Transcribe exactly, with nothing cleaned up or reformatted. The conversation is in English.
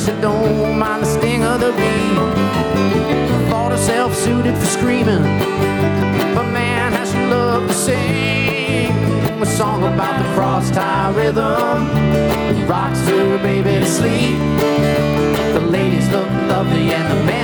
she don't mind the sting of the bee. Thought herself suited for screaming, but man, how she loved to sing a song about the cross-tie rhythm that rocks her baby to sleep. The ladies look lovely and the men